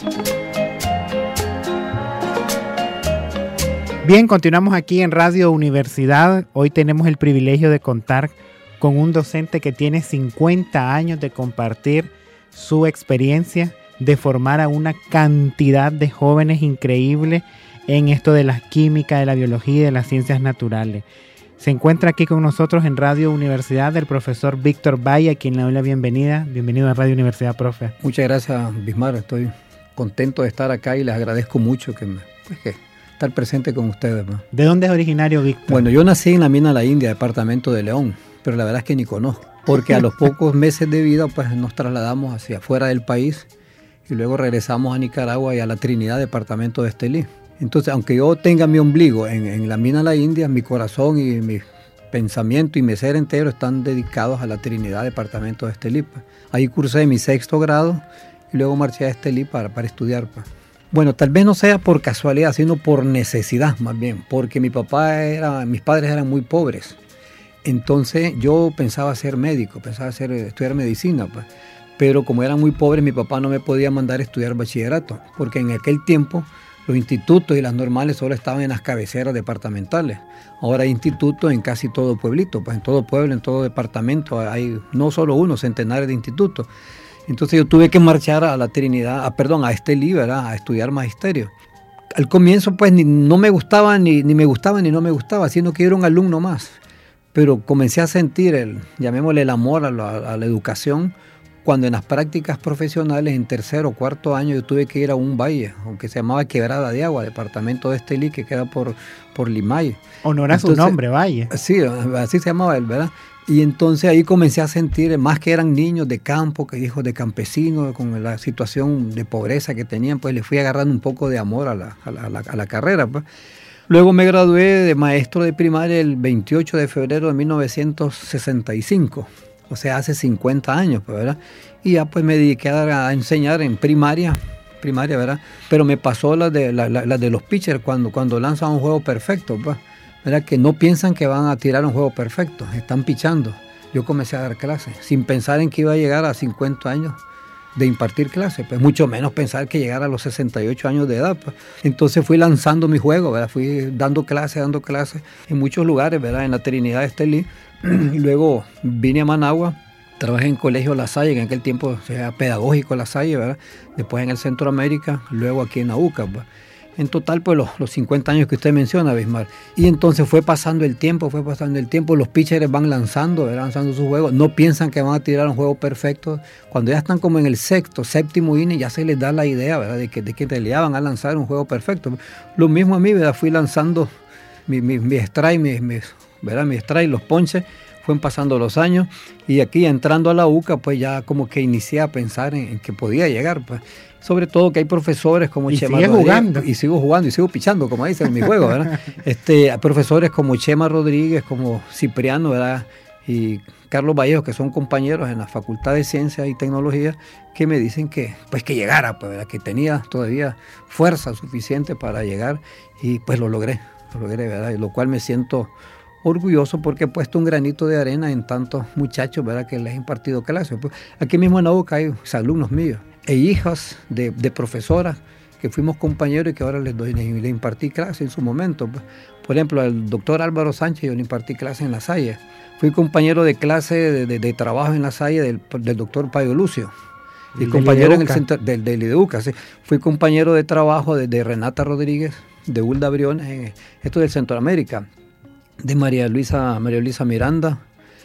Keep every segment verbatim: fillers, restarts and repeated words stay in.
Bien, continuamos aquí en Radio Universidad. Hoy tenemos el privilegio de contar con un docente que tiene cincuenta años de compartir su experiencia, de formar a una cantidad de jóvenes increíble en esto de la química, de la biología y de las ciencias naturales. Se encuentra aquí con nosotros en Radio Universidad el profesor Víctor Valle, a quien le doy la bienvenida. Bienvenido a Radio Universidad, profe. Muchas gracias, Bismar. Estoy contento de estar acá y les agradezco mucho que me... Pues que estar presente con ustedes. ¿No? ¿De dónde es originario Víctor? Bueno, yo nací en la Mina La India, departamento de León, pero la verdad es que ni conozco, porque a los pocos meses de vida pues nos trasladamos hacia afuera del país y luego regresamos a Nicaragua y a la Trinidad, departamento de Estelí. Entonces, aunque yo tenga mi ombligo en, en la Mina La India, mi corazón y mi pensamiento y mi ser entero están dedicados a la Trinidad, departamento de Estelí. Pues. Ahí cursé mi sexto grado y luego marché a Estelí para, para estudiar. Pues. Bueno, tal vez no sea por casualidad, sino por necesidad más bien, porque mi papá era, mis padres eran muy pobres. Entonces yo pensaba ser médico, pensaba hacer, estudiar medicina, pues. Pero como eran muy pobres, mi papá no me podía mandar a estudiar bachillerato, porque en aquel tiempo los institutos y las normales solo estaban en las cabeceras departamentales. Ahora hay institutos en casi todo pueblito, pues en todo pueblo, en todo departamento hay no solo uno, centenares de institutos. Entonces yo tuve que marchar a la Trinidad, a, perdón, a Estelí, ¿verdad? A estudiar magisterio. Al comienzo pues ni, no me gustaba, ni, ni me gustaba, ni no me gustaba, sino que yo era un alumno más. Pero comencé a sentir, el, llamémosle el amor a la, a la educación, cuando en las prácticas profesionales, en tercero o cuarto año, yo tuve que ir a un valle, aunque se llamaba Quebrada de Agua, departamento de Estelí, que queda por, por Limay. Honor a su nombre, Valle. Sí, así se llamaba él, ¿verdad? Y entonces ahí comencé a sentir, más que eran niños de campo, que hijos de campesinos, con la situación de pobreza que tenían, pues les fui agarrando un poco de amor a la, a la, a la, a la carrera. Pues. Luego me gradué de maestro de primaria el veintiocho de febrero de mil novecientos sesenta y cinco, o sea, hace cincuenta años, pues, ¿verdad? Y ya pues me dediqué a, a enseñar en primaria, primaria, ¿verdad? Pero me pasó la de, la, la, la de los pitchers cuando, cuando lanzan un juego perfecto, pues. ¿Verdad? Que no piensan que van a tirar un juego perfecto, están pichando. Yo comencé a dar clases, sin pensar en que iba a llegar a cincuenta años de impartir clases, pues mucho menos pensar que llegara a los sesenta y ocho años de edad. Pues. Entonces fui lanzando mi juego, ¿verdad? Fui dando clases, dando clases en muchos lugares, ¿verdad? En la Trinidad de Estelí, y luego vine a Managua, trabajé en Colegio La Salle, que en aquel tiempo se llamaba Pedagógico La Salle, ¿verdad? Después en el Centroamérica, luego aquí en AUCA, pues. En total, pues los, los cincuenta años que usted menciona, Bismar. Y entonces fue pasando el tiempo, fue pasando el tiempo, los pitchers van lanzando, ¿verdad? lanzando sus juegos, no piensan que van a tirar un juego perfecto. Cuando ya están como en el sexto, séptimo inning, ya se les da la idea, ¿verdad? De que, de que en realidad van a lanzar un juego perfecto. Lo mismo a mí, ¿verdad? Fui lanzando mi, mi, mi strike, mi, mi, ¿verdad? mi strike, los ponches, fueron pasando los años, y aquí entrando a la UCA, pues ya como que inicié a pensar en, en que podía llegar, pues. Sobre todo que hay profesores como y Chema sigue Rodríguez, jugando. y sigo jugando y sigo pichando, como dicen en mi juego, ¿verdad? Este, hay profesores como Chema Rodríguez, como Cipriano, ¿verdad? Y Carlos Vallejo, que son compañeros en la Facultad de Ciencias y Tecnología, que me dicen que, pues, que llegara, pues, ¿verdad? Que tenía todavía fuerza suficiente para llegar, y pues lo logré, lo logré, ¿verdad? Y lo cual me siento orgulloso porque he puesto un granito de arena en tantos muchachos, ¿verdad? Que les he impartido clases. Pues, aquí mismo en la UCA hay alumnos míos e hijas de, de profesoras que fuimos compañeros y que ahora les doy, le impartí clases en su momento. Por ejemplo, al doctor Álvaro Sánchez yo le impartí clases en La Salle. Fui compañero de clase de, de, de trabajo en La Salle del, del doctor Payo Lucio. Y compañero en el centro del, del IDEUCA. Sí. Fui compañero de trabajo de, de Renata Rodríguez, de Hulda Briones, en, esto del Centroamérica, de María Luisa, María Luisa Miranda,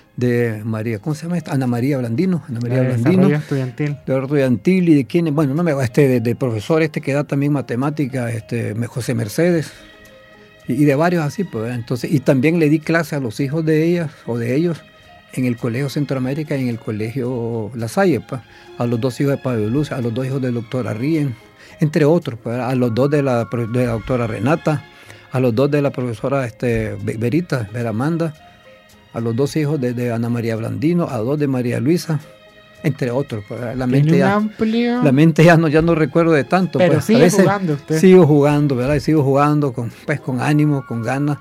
de María, ¿cómo se llama esta? Ana María Blandino, Ana María de Blandino, desarrollo estudiantil, de desarrollo estudiantil y de quién, bueno, no me va este de, de profesor este que da también matemáticas, este José Mercedes y, y de varios así, pues, entonces, y también le di clase a los hijos de ellas o de ellos en el Colegio Centroamérica y en el Colegio La Salle, pues, a los dos hijos de Pablo Luz, a los dos hijos del doctor Arrien, entre otros, pues, a los dos de la, de la doctora Renata, a los dos de la profesora este, Verita, Veramanda, a los dos hijos de, de Ana María Blandino, a dos de María Luisa, entre otros. Pues, la mente, ya, amplio... la mente ya no, ya no recuerdo de tanto. Pero pues, sigue a veces jugando usted. Sigo jugando, ¿verdad? Y sigo jugando con, pues, con ánimo, con ganas,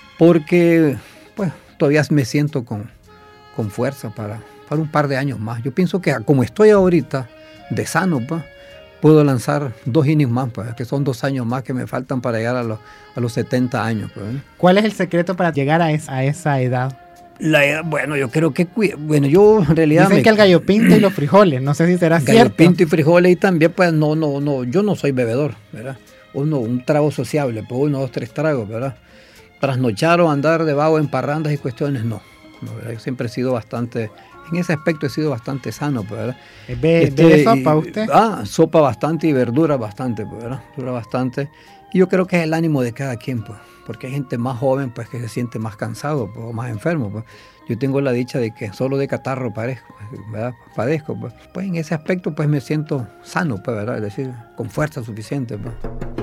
porque pues, todavía me siento con, con fuerza para, para un par de años más. Yo pienso que como estoy ahorita, de sano, pues, puedo lanzar dos innings más, pues, que son dos años más que me faltan para llegar a los, a los setenta años. Pues, ¿eh? ¿Cuál es el secreto para llegar a esa, a esa edad? La edad, bueno, yo creo que, bueno, yo en realidad... Dicen me, que el gallo pinto y los frijoles, no sé si será gallo cierto. pinto y frijoles, y también, pues, no, no, no, yo no soy bebedor, ¿verdad? Uno, un trago sociable, pues uno, dos, tres tragos, ¿verdad? Trasnochar o andar de vago en parrandas y cuestiones, no. no ¿verdad? Yo siempre he sido bastante... En ese aspecto he sido bastante sano, pues, ¿verdad? ¿Be, este, ¿Bebe sopa usted? Ah, sopa bastante y verdura bastante, pues, ¿verdad? Dura bastante. Y yo creo que es el ánimo de cada quien, pues. Porque hay gente más joven, pues, que se siente más cansado, pues, o más enfermo, pues. Yo tengo la dicha de que solo de catarro padezco, ¿verdad? Padezco, pues. Pues en ese aspecto, pues, me siento sano, pues, ¿verdad? Es decir, con fuerza suficiente, pues.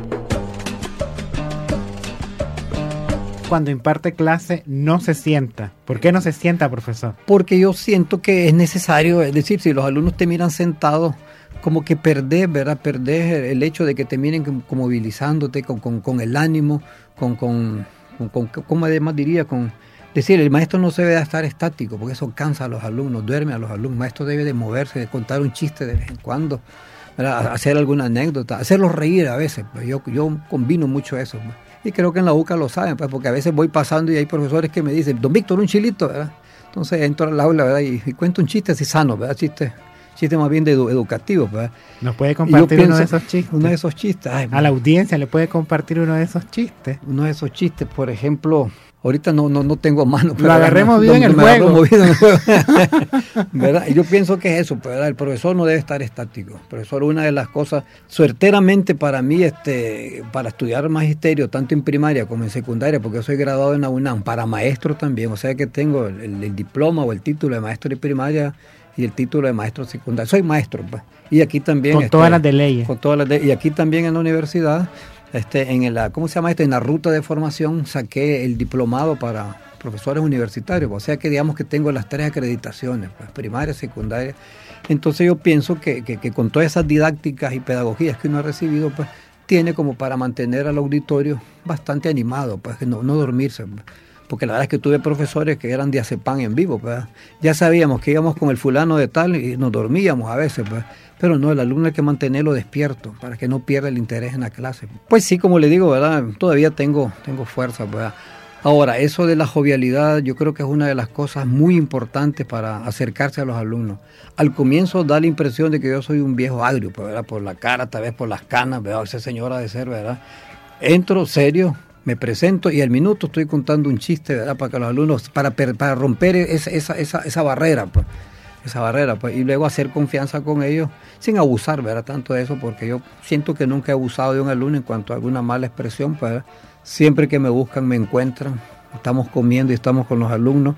Cuando imparte clase no se sienta. ¿Por qué no se sienta, profesor? Porque yo siento que es necesario, es decir, si los alumnos te miran sentados, como que perdés, ¿verdad? Perdés el hecho de que te miren como movilizándote con, con, con el ánimo, con, con, con, con, ¿cómo además diría? Con, decir, el maestro no se debe estar estático, porque eso cansa a los alumnos, duerme a los alumnos. El maestro debe de moverse, de contar un chiste de vez en cuando, ¿verdad? Hacer alguna anécdota, hacerlos reír a veces. Pues yo, yo combino mucho eso, pues. Y creo que en la U C A lo saben, pues, porque a veces voy pasando y hay profesores que me dicen, don Víctor, un chilito, ¿verdad? Entonces entro al aula, ¿verdad? Y, y cuento un chiste así sano, ¿verdad? Chiste, chiste más bien de edu educativo, ¿verdad? ¿Nos puede compartir pienso, uno de esos chistes? Uno de esos chistes. Ay, a la audiencia le puede compartir uno de esos chistes. Uno de esos chistes, por ejemplo... Ahorita no, no, no tengo mano. Lo agarré movido en el juego. Movido en el juego. ¿Verdad? Y yo pienso que es eso, ¿verdad? El profesor no debe estar estático. El profesor, una de las cosas, suerteramente para mí, este, para estudiar magisterio, tanto en primaria como en secundaria, porque yo soy graduado en la UNAM, para maestro también, o sea que tengo el, el, el diploma o el título de maestro de primaria y el título de maestro secundario. Soy maestro, pues. Y aquí también... Con este, todas las de leyes. Con todas las de, y aquí también en la universidad... Este, en la, ¿cómo se llama esto? En la ruta de formación saqué el diplomado para profesores universitarios, o sea que digamos que tengo las tres acreditaciones, pues, primaria, secundaria. Entonces yo pienso que, que, que con todas esas didácticas y pedagogías que uno ha recibido, pues tiene como para mantener al auditorio bastante animado, pues no, no dormirse. Pues. Porque la verdad es que tuve profesores que eran diazepam en vivo, pues. Ya sabíamos que íbamos con el fulano de tal y nos dormíamos a veces, pues. Pero no, el alumno hay que mantenerlo despierto para que no pierda el interés en la clase. Pues sí, como le digo, ¿verdad? Todavía tengo, tengo fuerza, ¿verdad? Ahora, eso de la jovialidad yo creo que es una de las cosas muy importantes para acercarse a los alumnos. Al comienzo da la impresión de que yo soy un viejo agrio, pues, ¿verdad? Por la cara, tal vez por las canas, ¿verdad? Esa señora de ser, ¿verdad? Entro serio, me presento y al minuto estoy contando un chiste, ¿verdad? Para que los alumnos, para, para romper esa, esa, esa, esa barrera, pues. esa barrera, pues, y luego hacer confianza con ellos sin abusar, ¿verdad? Tanto de eso, porque yo siento que nunca he abusado de un alumno en cuanto a alguna mala expresión, pues, siempre que me buscan me encuentran, estamos comiendo y estamos con los alumnos,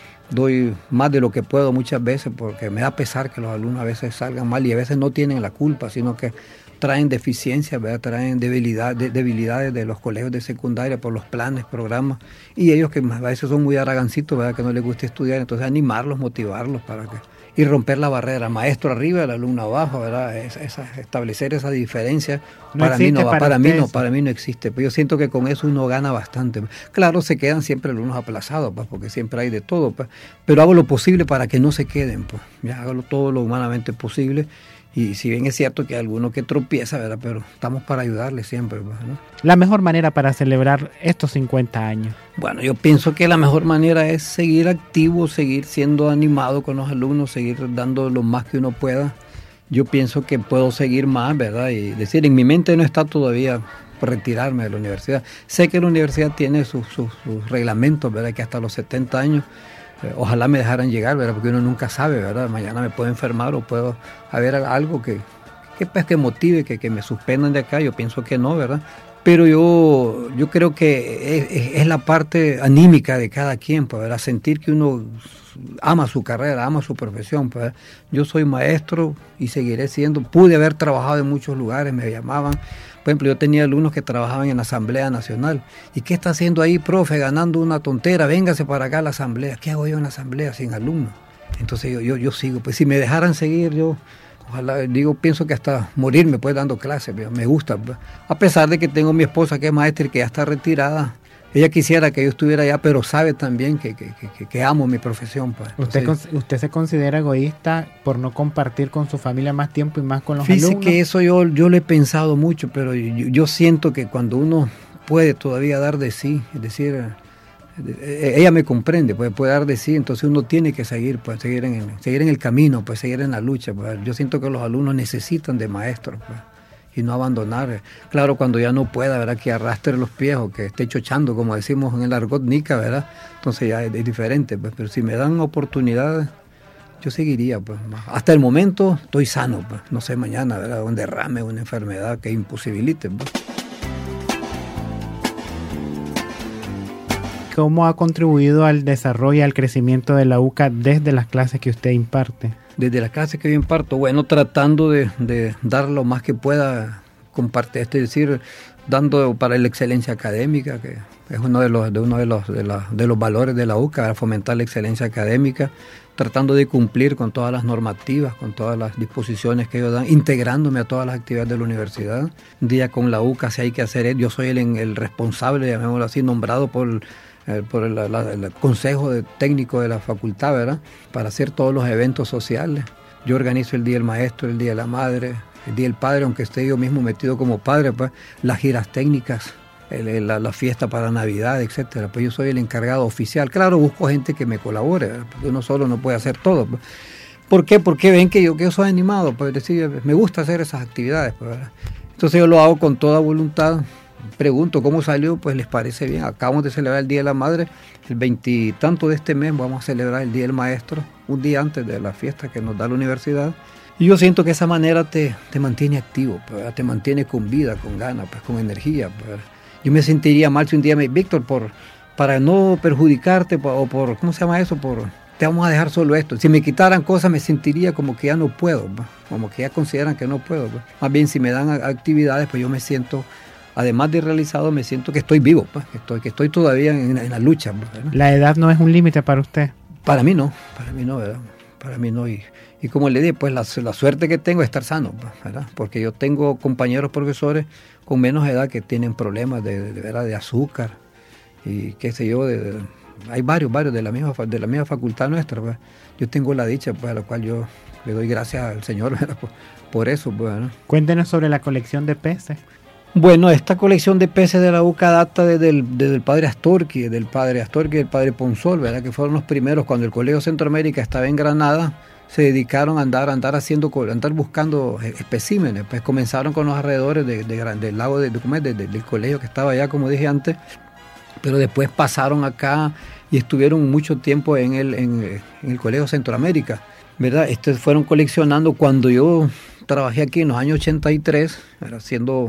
doy más de lo que puedo muchas veces porque me da pesar que los alumnos a veces salgan mal y a veces no tienen la culpa, sino que traen deficiencias, ¿verdad? Traen debilidad, de, debilidades de los colegios de secundaria por los planes, programas, y ellos que a veces son muy aragancitos, ¿verdad? Que no les gusta estudiar, entonces animarlos, motivarlos para que y romper la barrera, maestro arriba, el alumno abajo, ¿verdad? Es, esa, establecer esa diferencia no para mí no va, para, para mí no, para mí no existe. Pero yo siento que con eso uno gana bastante. Claro, se quedan siempre alumnos aplazados, pues, porque siempre hay de todo, pues, pero hago lo posible para que no se queden, pues, ya hago todo lo humanamente posible. Y si bien es cierto que hay alguno que tropieza, ¿verdad? Pero estamos para ayudarle siempre, pues, ¿no? La mejor manera para celebrar estos cincuenta años. Bueno, yo pienso que la mejor manera es seguir activo, seguir siendo animado con los alumnos, seguir dando lo más que uno pueda. Yo pienso que puedo seguir más, ¿verdad? Y decir, en mi mente no está todavía retirarme de la universidad. Sé que la universidad tiene sus, sus, sus reglamentos, ¿verdad? Que hasta los setenta años... Ojalá me dejaran llegar, ¿verdad? Porque uno nunca sabe, ¿verdad? Mañana me puedo enfermar o puedo haber algo que, que, pues, que motive, que, que me suspendan de acá. Yo pienso que no, ¿verdad? Pero yo, yo creo que es, es la parte anímica de cada quien, pues, ¿verdad? Sentir que uno ama su carrera, ama su profesión, pues. Yo soy maestro y seguiré siendo. Pude haber trabajado en muchos lugares, me llamaban. Por ejemplo, yo tenía alumnos que trabajaban en la Asamblea Nacional. ¿Y qué está haciendo ahí, profe? Ganando una tontera. Véngase para acá a la Asamblea. ¿Qué hago yo en la Asamblea sin alumnos? Entonces yo, yo, yo sigo. Pues si me dejaran seguir, yo, ojalá, digo, pienso que hasta morir me puede dando clases. Me gusta. Pues. A pesar de que tengo mi esposa que es maestra y que ya está retirada, ella quisiera que yo estuviera allá, pero sabe también que, que, que, que amo mi profesión. Pues. ¿Usted, ¿Usted se considera egoísta por no compartir con su familia más tiempo y más con los Fíjese alumnos? que eso yo, yo lo he pensado mucho, pero yo, yo siento que cuando uno puede todavía dar de sí, es decir, ella me comprende, pues puede dar de sí, entonces uno tiene que seguir, pues seguir en el, seguir en el camino, pues seguir en la lucha. Pues. Yo siento que los alumnos necesitan de maestros, pues, y no abandonar. Claro, cuando ya no pueda, ¿verdad? Que arrastre los pies o que esté chochando, como decimos en el argot nica, ¿verdad? Entonces ya es, es diferente, pues, pero si me dan oportunidades, yo seguiría, pues. Hasta el momento estoy sano, pues. No sé mañana, ¿verdad? Un derrame, una enfermedad que imposibilite, pues. ¿Cómo ha contribuido al desarrollo y al crecimiento de la U C A desde las clases que usted imparte? Desde las clases que yo imparto, bueno, tratando de, de dar lo más que pueda, compartir, es decir, dando para la excelencia académica, que es uno de los, de uno de los, de la, de los valores de la U C A, fomentar la excelencia académica, tratando de cumplir con todas las normativas, con todas las disposiciones que ellos dan, integrándome a todas las actividades de la universidad. Un día con la U C A, si hay que hacer, yo soy el, el responsable, llamémoslo así, nombrado por Eh, por el, la, el consejo de, técnico de la facultad, ¿verdad? Para hacer todos los eventos sociales. Yo organizo el Día del Maestro, el Día de la Madre, el Día del Padre, aunque esté yo mismo metido como padre, pues, las giras técnicas, el, la, la fiesta para Navidad, etcétera. Pues yo soy el encargado oficial. Claro, busco gente que me colabore, ¿verdad? Porque uno solo no puede hacer todo, pues. ¿Por qué? Porque ven que yo, que yo soy animado, pues, decir, me gusta hacer esas actividades, pues, ¿verdad? Entonces yo lo hago con toda voluntad. Pregunto cómo salió, pues les parece bien. Acabamos de celebrar el Día de la Madre, el veintitanto de este mes vamos a celebrar el Día del Maestro, un día antes de la fiesta que nos da la universidad. Y yo siento que esa manera te, te mantiene activo, pues, te mantiene con vida, con ganas, pues, con energía. Pues. Yo me sentiría mal si un día me Víctor, por, para no perjudicarte, o por, ¿cómo se llama eso? Por, te vamos a dejar solo esto. Si me quitaran cosas me sentiría como que ya no puedo, pues, como que ya consideran que no puedo. Pues. Más bien si me dan actividades, pues yo me siento... Además de realizado, me siento que estoy vivo, pues, que, estoy, que estoy todavía en, en la lucha. ¿Verdad? ¿La edad no es un límite para usted? Para mí no, para mí no, ¿verdad? Para mí no. Y, y como le dije, pues la, la suerte que tengo es estar sano, ¿verdad? Porque yo tengo compañeros profesores con menos edad que tienen problemas de, de, ¿verdad? De azúcar y qué sé yo. De, de, hay varios, varios de la misma, de la misma facultad nuestra. ¿Verdad? Yo tengo la dicha, pues, a la cual yo le doy gracias al Señor, ¿verdad? Por, por eso. Pues, ¿verdad? Cuéntenos sobre la colección de peces. Bueno, esta colección de peces de la U C A data desde el, desde el padre Astorqui, del padre Astorqui y del padre Ponsol, ¿verdad? Que fueron los primeros cuando el Colegio Centroamérica estaba en Granada, se dedicaron a andar, a andar haciendo, a andar buscando especímenes. Pues comenzaron con los alrededores de, de, de, del lago de, de, de, de, del colegio que estaba allá, como dije antes, pero después pasaron acá y estuvieron mucho tiempo en el, en, en el Colegio Centroamérica, ¿verdad? Estos fueron coleccionando cuando yo trabajé aquí en los años ochenta y tres, era siendo...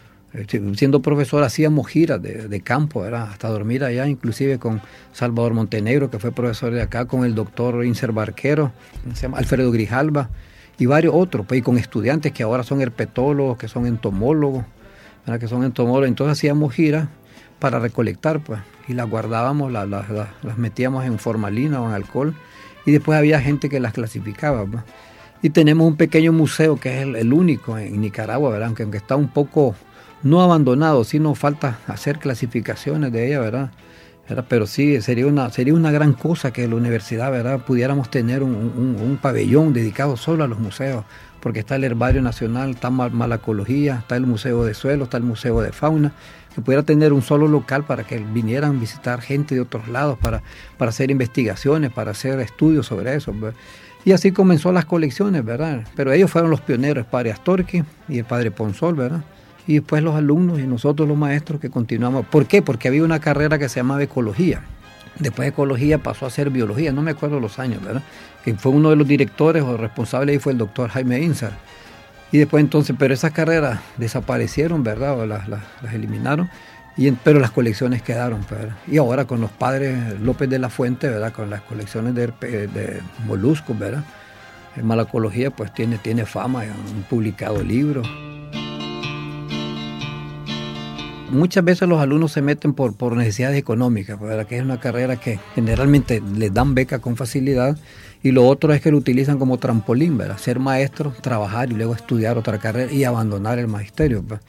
Siendo profesor hacíamos giras de, de campo, ¿verdad? Hasta dormir allá, inclusive con Salvador Montenegro, que fue profesor de acá, con el doctor Inser Barquero, se llama Alfredo Grijalva, y varios otros, pues, y con estudiantes que ahora son herpetólogos, que son entomólogos, ¿verdad? Que son entomólogos. Entonces hacíamos giras para recolectar, pues, y las guardábamos, las, las, las, las metíamos en formalina o en alcohol, y después había gente que las clasificaba, pues. Y tenemos un pequeño museo que es el, el único en Nicaragua, ¿verdad? Aunque, aunque está un poco... no abandonado, sí nos falta hacer clasificaciones de ella, ¿verdad? ¿verdad? Pero sí, sería una, sería una gran cosa que la universidad, ¿verdad? Pudiéramos tener un, un, un pabellón dedicado solo a los museos, porque está el Herbario Nacional, está Malacología, está el Museo de Suelo, está el Museo de Fauna, que pudiera tener un solo local para que vinieran a visitar gente de otros lados, para, para hacer investigaciones, para hacer estudios sobre eso, ¿verdad? Y así comenzó las colecciones, ¿verdad? Pero ellos fueron los pioneros, el padre Astorqui y el padre Ponsol, ¿verdad? Y después los alumnos y nosotros los maestros que continuamos. ¿Por qué? Porque había una carrera que se llamaba Ecología. Después de Ecología pasó a ser Biología, no me acuerdo los años, ¿verdad? Que fue uno de los directores o responsables ahí fue el doctor Jaime Insar. Y después entonces, pero esas carreras desaparecieron, ¿verdad? O las, las, las eliminaron, y, pero las colecciones quedaron, ¿verdad? Y ahora con los padres López de la Fuente, ¿verdad? Con las colecciones de, de moluscos, ¿verdad? En Malacología pues tiene, tiene fama, han publicado libros. Muchas veces los alumnos se meten por, por necesidades económicas, ¿verdad? Que es una carrera que generalmente les dan beca con facilidad, y lo otro es que lo utilizan como trampolín, ¿verdad? Ser maestro, trabajar y luego estudiar otra carrera y abandonar el magisterio, ¿verdad?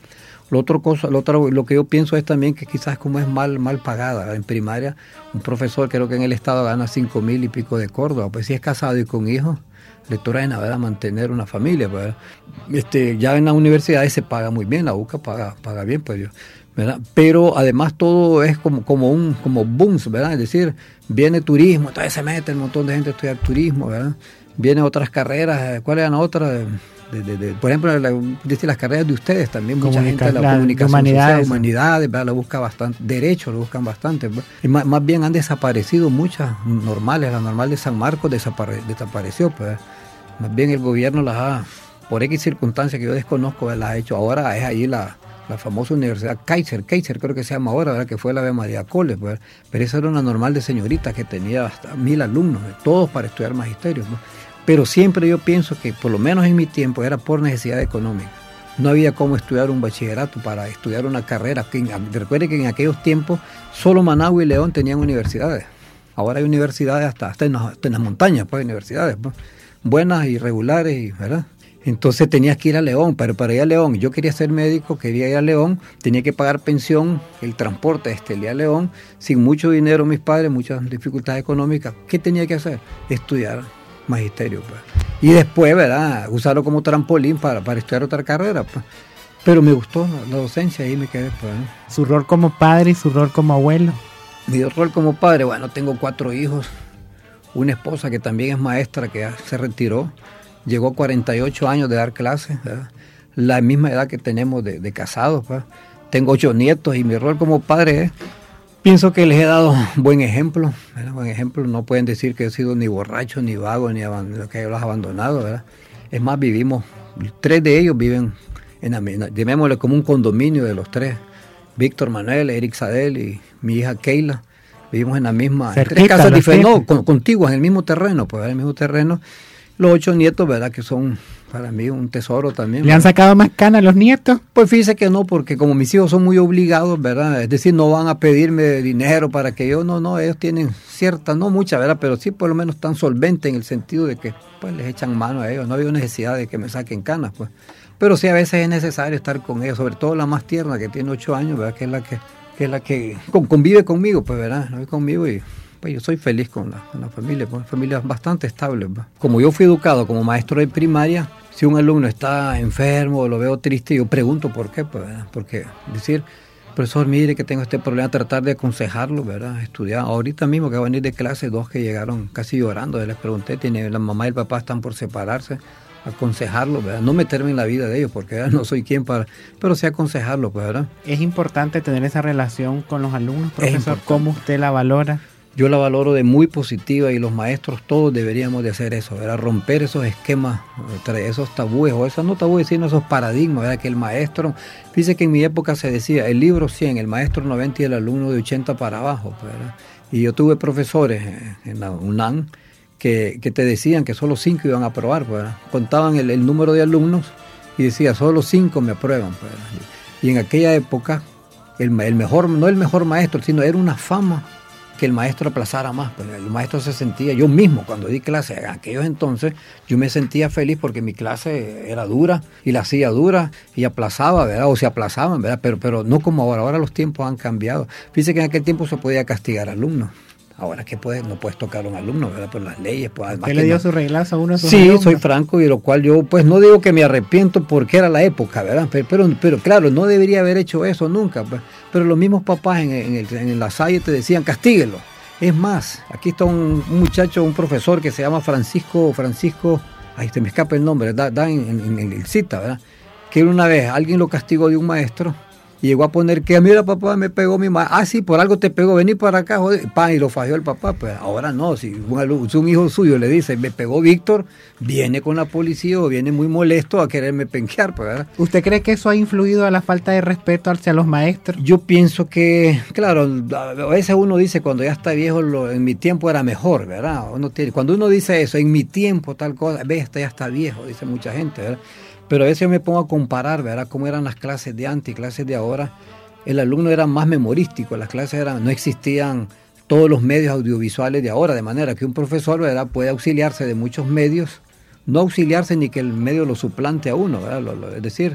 Lo otro cosa, lo otro, lo que yo pienso es también que quizás como es mal, mal pagada, ¿verdad? En primaria, un profesor creo que en el estado gana cinco mil y pico de Córdoba, pues si es casado y con hijos, le truena, ¿verdad? Mantener una familia, ¿verdad? Este, ya en las universidades se paga muy bien, la U C A paga, paga bien, pues yo, ¿verdad? Pero además todo es como, como un como booms, ¿verdad? Es decir, viene turismo, entonces se mete un montón de gente a estudiar turismo, ¿verdad? Vienen otras carreras, ¿cuáles eran otras? De, de, de, por ejemplo, la, de las carreras de ustedes también, mucha gente de la, la comunicación humanidades, social, humanidades, ¿verdad? La busca bastante, derecho lo buscan bastante, ¿verdad? Y más, más bien han desaparecido muchas normales, la normal de San Marcos desapare, desapareció, pues, más bien el gobierno las ha, por X circunstancias que yo desconozco, las ha hecho. Ahora es ahí la, la famosa universidad Kaiser, Kaiser creo que se llama ahora, ¿verdad? Que fue la Ave María College, pues, pero esa era una normal de señoritas que tenía hasta mil alumnos, todos para estudiar magisterio, pues. Pero siempre yo pienso que, por lo menos en mi tiempo, era por necesidad económica. No había cómo estudiar un bachillerato para estudiar una carrera. Recuerde que en aquellos tiempos solo Managua y León tenían universidades. Ahora hay universidades hasta, hasta, en, las, hasta en las montañas, pues, universidades, pues, buenas y regulares, ¿verdad? Entonces tenías que ir a León, pero para ir a León, yo quería ser médico, quería ir a León, tenía que pagar pensión, el transporte de Estelí a León, sin mucho dinero mis padres, muchas dificultades económicas. ¿Qué tenía que hacer? Estudiar magisterio, pues. Y después, ¿verdad? Usarlo como trampolín para, para estudiar otra carrera, pues. Pero me gustó la, la docencia, ahí me quedé, pues. Su rol como padre y su rol como abuelo. Mi rol como padre, bueno, tengo cuatro hijos, una esposa que también es maestra, que ya se retiró, llegó a cuarenta y ocho años de dar clases, ¿verdad? La misma edad que tenemos de, de casados, pues. Tengo ocho nietos y mi rol como padre es, pienso que les he dado buen ejemplo, ¿verdad? Buen ejemplo, no pueden decir que he sido ni borracho, ni vago, ni que yo los he abandonado, ¿verdad? Es más, vivimos, tres de ellos viven, en, llamémosle como un condominio de los tres, Víctor Manuel, Eric Sadel y mi hija Keila, vivimos en la misma, en tres casas diferentes, no, con, contiguas, en el mismo terreno, pues, en el mismo terreno. Los ocho nietos, ¿verdad? Que son para mí un tesoro también. ¿Le ¿verdad? han sacado más cana a los nietos? Pues fíjese que no, porque como mis hijos son muy obligados, ¿verdad? Es decir, no van a pedirme dinero para que yo, no, no, ellos tienen cierta, no mucha, ¿verdad? Pero sí por lo menos están solventes en el sentido de que pues les echan mano a ellos. No había necesidad de que me saquen canas, pues. Pero sí a veces es necesario estar con ellos, sobre todo la más tierna que tiene ocho años, ¿verdad? Que es la que, que, es la que convive conmigo, pues, ¿verdad? Vive conmigo y... Pues yo soy feliz con la, con la familia, con una familia bastante estable, ¿verdad? Como yo fui educado como maestro de primaria, si un alumno está enfermo o lo veo triste, yo pregunto por qué, pues, ¿verdad? Porque decir, profesor, mire que tengo este problema, tratar de aconsejarlo, ¿verdad? Estudiar. Ahorita mismo que va a venir de clase, dos que llegaron casi llorando, les pregunté, tiene, la mamá y el papá están por separarse, aconsejarlo, ¿verdad? No meterme en la vida de ellos, porque ¿verdad? No soy quien para, pero sí aconsejarlo, pues, ¿verdad? Es importante tener esa relación con los alumnos, profesor, ¿cómo usted la valora? Yo la valoro de muy positiva y los maestros todos deberíamos de hacer eso, ¿verdad? Romper esos esquemas, esos tabúes, o esos no tabúes, sino esos paradigmas, ¿verdad? Que el maestro, fíjese que en mi época se decía, el libro cien, el maestro noventa y el alumno de ochenta para abajo, ¿verdad? Y yo tuve profesores en la UNAM que, que te decían que solo cinco iban a aprobar, ¿verdad? Contaban el, el número de alumnos y decía, solo cinco me aprueban, ¿verdad? Y en aquella época, el, el mejor, no el mejor maestro, sino era una fama que el maestro aplazara más, pues el maestro se sentía, yo mismo cuando di clase en aquellos entonces, yo me sentía feliz porque mi clase era dura y la hacía dura y aplazaba, ¿verdad? O se aplazaban, ¿verdad? Pero, pero no como ahora, ahora los tiempos han cambiado. Fíjese que en aquel tiempo se podía castigar alumnos. Ahora que puedes, no puedes tocar a un alumno, ¿verdad? Por las leyes. Pues, además ¿Usted le dio no, su reglazo a uno de sus sí, alumnos? Soy franco y lo cual yo, pues no digo que me arrepiento porque era la época, ¿verdad? Pero, pero, pero claro, no debería haber hecho eso nunca. Pues. Pero los mismos papás en, en, el, en la Salle te decían, castíguelo. Es más, aquí está un, un muchacho, un profesor que se llama Francisco, Francisco, ahí se me escapa el nombre, da, da en, en, en el cita, ¿verdad? Que una vez alguien lo castigó de un maestro y llegó a poner que, mira papá, me pegó mi maestro, ah sí, por algo te pegó, vení para acá, joder, pan, y lo fagió el papá. Pues ahora no, si un, si un hijo suyo le dice, me pegó Víctor, viene con la policía o viene muy molesto a quererme penquear, pues, ¿verdad? ¿Usted cree que eso ha influido a la falta de respeto hacia los maestros? Yo pienso que, claro, a veces uno dice cuando ya está viejo, lo, en mi tiempo era mejor, ¿verdad? Uno tiene, cuando uno dice eso, en mi tiempo tal cosa, ve, este ya está viejo, dice mucha gente, ¿verdad? Pero a veces yo me pongo a comparar, ¿verdad? Cómo eran las clases de antes y clases de ahora. El alumno era más memorístico, las clases eran, no existían todos los medios audiovisuales de ahora, de manera que un profesor, ¿verdad? Puede auxiliarse de muchos medios, no auxiliarse ni que el medio lo suplante a uno, ¿verdad? Lo, lo, es decir,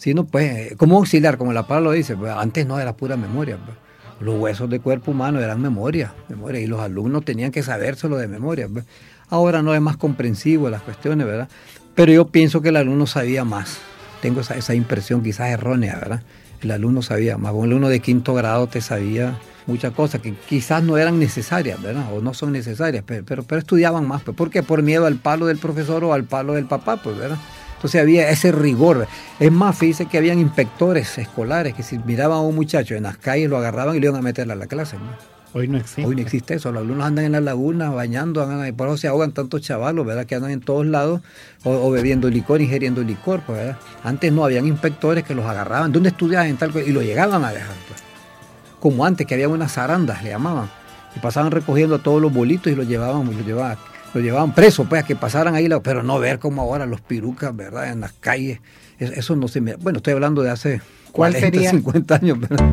sino pues como auxiliar, como la palabra lo dice, pues, antes no era pura memoria, pues. Los huesos del cuerpo humano eran memoria, memoria, y los alumnos tenían que sabérselo de memoria, pues. Ahora no es más comprensivo las cuestiones, ¿verdad? Pero yo pienso que el alumno sabía más. Tengo esa, esa impresión quizás errónea, ¿verdad? El alumno sabía más. Un alumno de quinto grado te sabía muchas cosas que quizás no eran necesarias, ¿verdad? O no son necesarias, pero, pero, pero estudiaban más. Pues. ¿Por qué? Por miedo al palo del profesor o al palo del papá, pues, ¿verdad? Entonces había ese rigor. Es más, fíjese que habían inspectores escolares que si miraban a un muchacho en las calles lo agarraban y le iban a meter a la clase, ¿no? Hoy no existe. Hoy no existe eso. Los alumnos andan en la laguna bañando, andan, y por eso se ahogan tantos chavalos, ¿verdad? Que andan en todos lados o, o bebiendo licor, ingiriendo licor, pues, ¿verdad? Antes no, habían inspectores que los agarraban. ¿Dónde estudiaban en tal cosa? Y lo llegaban a dejar, pues. Como antes, que había unas zarandas, le llamaban. Y pasaban recogiendo a todos los bolitos y los llevaban, los llevaban, los llevaban presos, pues, a que pasaran ahí, pero no ver como ahora los pirucas, ¿verdad? En las calles. Eso, eso no se me... Bueno, estoy hablando de hace cuarenta, sería? cincuenta años, ¿verdad?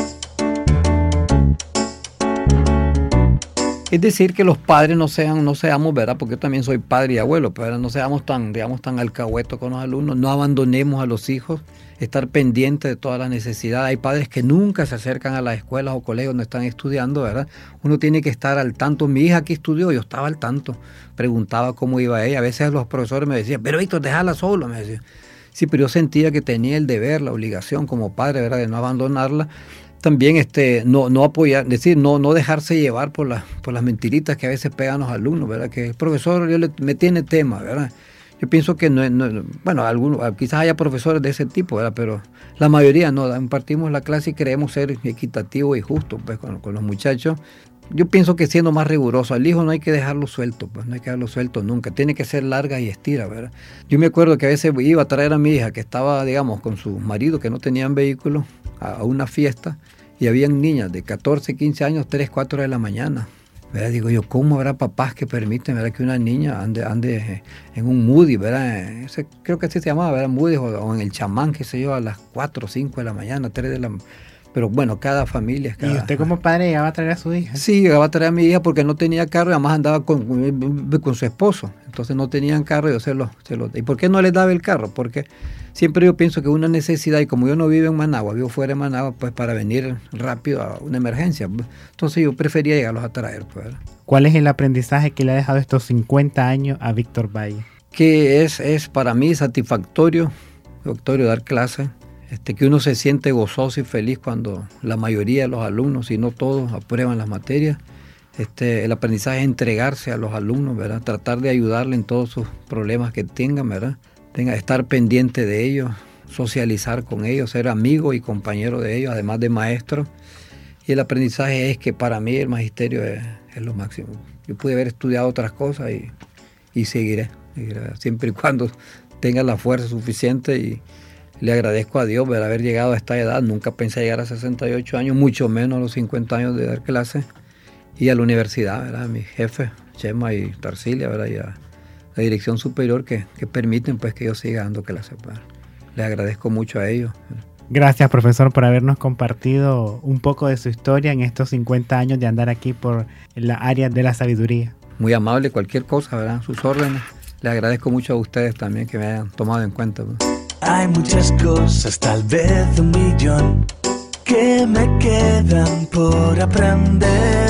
Es decir, que los padres no sean, no seamos, ¿verdad? Porque yo también soy padre y abuelo, pero no seamos tan, digamos, tan alcahuetos con los alumnos, no abandonemos a los hijos, estar pendientes de todas las necesidades. Hay padres que nunca se acercan a las escuelas o colegios donde están estudiando, ¿verdad? Uno tiene que estar al tanto. Mi hija aquí estudió, yo estaba al tanto, preguntaba cómo iba ella. A veces los profesores me decían, pero Víctor, déjala solo, me decían. Sí, pero yo sentía que tenía el deber, la obligación como padre, ¿verdad?, de no abandonarla. También este, no, no apoyar, decir, no, no dejarse llevar por, la, por las mentiritas que a veces pegan los alumnos, ¿verdad? Que el profesor yo le, me tiene tema, ¿verdad? Yo pienso que no, no bueno, algunos, quizás haya profesores de ese tipo, ¿verdad? Pero la mayoría no, impartimos la clase y queremos ser equitativos y justos, pues, con, con los muchachos. Yo pienso que siendo más riguroso, al hijo no hay que dejarlo suelto, pues no hay que dejarlo suelto nunca, tiene que ser larga y estira, ¿verdad? Yo me acuerdo que a veces iba a traer a mi hija que estaba, digamos, con su marido que no tenían vehículo a, a una fiesta y habían niñas de catorce, quince años, tres, cuatro de la mañana, ¿verdad? Digo yo, ¿cómo habrá papás que permiten, ¿verdad?, que una niña ande, ande en un Moody, ¿verdad? Ese, creo que así se llamaba, ¿verdad? Moody o, o en el Chamán, qué sé yo, a las cuatro, cinco de la mañana, tres de la mañana. Pero bueno, cada familia... Cada, ¿Y usted como padre llegaba a traer a su hija? Sí, llegaba a traer a mi hija porque no tenía carro y además andaba con, con su esposo. Entonces no tenían carro y yo se lo, se lo... ¿Y por qué no les daba el carro? Porque siempre yo pienso que una necesidad, y como yo no vivo en Managua, vivo fuera de Managua, pues para venir rápido a una emergencia. Entonces yo prefería llegarlos a traer, pues. ¿Cuál es el aprendizaje que le ha dejado estos cincuenta años a Víctor Valle? Que es, es para mí satisfactorio, satisfactorio dar clases. Este, que uno se siente gozoso y feliz cuando la mayoría de los alumnos, si no todos, aprueban las materias. Este, el aprendizaje es entregarse a los alumnos, ¿verdad? Tratar de ayudarle en todos sus problemas que tengan, ¿verdad? Tenga, estar pendiente de ellos, socializar con ellos, ser amigo y compañero de ellos, además de maestro. Y el aprendizaje es que para mí el magisterio es, es lo máximo. Yo pude haber estudiado otras cosas y, y seguiré, seguiré, siempre y cuando tenga la fuerza suficiente. Y le agradezco a Dios por haber llegado a esta edad. Nunca pensé llegar a sesenta y ocho años, mucho menos a los cincuenta años de dar clases. Y a la universidad, ¿verdad? A mis jefes, Chema y Tarsilia, ¿verdad? Y a la dirección superior que, que permiten, pues, que yo siga dando clases. ¿Verdad? Les agradezco mucho a ellos. Gracias, profesor, por habernos compartido un poco de su historia en estos cincuenta años de andar aquí por la área de la sabiduría. Muy amable, cualquier cosa, ¿verdad? Sus órdenes. Les agradezco mucho a ustedes también que me hayan tomado en cuenta, ¿verdad? Hay muchas cosas, tal vez un millón, que me quedan por aprender.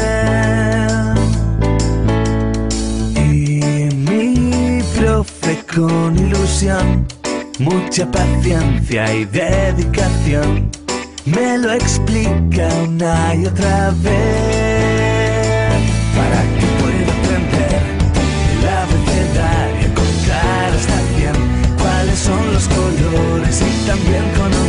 Y mi profe con ilusión, mucha paciencia y dedicación, me lo explica una y otra vez. Para que pueda aprender el abecedario, contar hasta cien, cuáles son los colores y también conocer